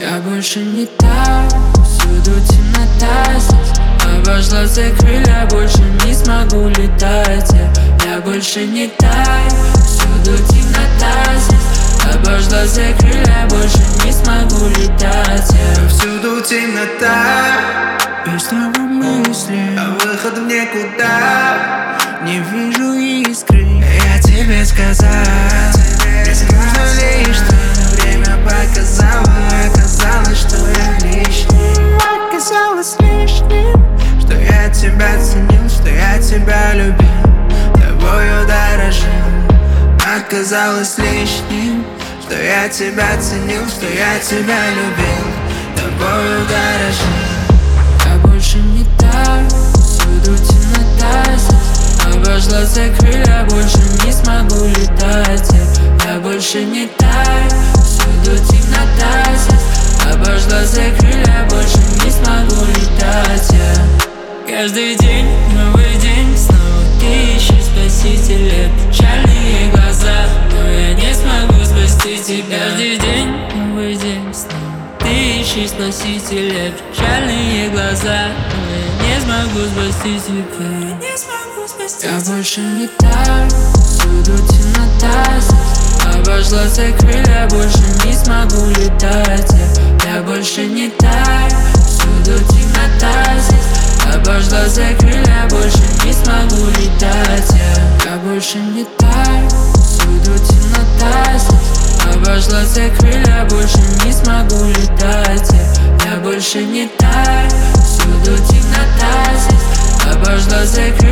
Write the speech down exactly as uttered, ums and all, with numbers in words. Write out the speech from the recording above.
Я больше не та, всюду темнота здесь. Обошла все крылья, больше не смогу летать. Я больше не та, всюду темнота здесь. Обошла все крылья, больше не смогу летать. Всюду темнота, и снова мысли, а выход в никуда. не вижу искры. Я тебе сказал, ведь нужно лишь ты. Время показало, оказалось, что я лишний. Оказалось лишним, что я тебя ценил, что я тебя любил, тобою дорожил. Оказалось лишним, что я тебя ценил, что я тебя любил, тобою дорожил. Я больше не та, всюду темнота здесь. Обошла все крылья, больше не смогу летать. Я больше не та, всюду темнота здесь. Обошла все крылья, больше не смогу летать. Каждый день, новый день, снова ты ищешь спасителя. Печальные глаза, но я не смогу спасти тебя. Каждый день, новый день, снова ты ищешь спасителя. Печальные глаза, но я не смогу спасти тебя. Я больше не та, всюду темнота здесь. Обошла все крылья, больше не смогу летать. Я больше не та, всюду темнота здесь. Обошла все крылья, больше не смогу летать. Я больше не та, всюду темнота здесь. Обошла все крылья, больше не смогу летать. Я больше не та, всюду темнота здесь. Обошла все крылья.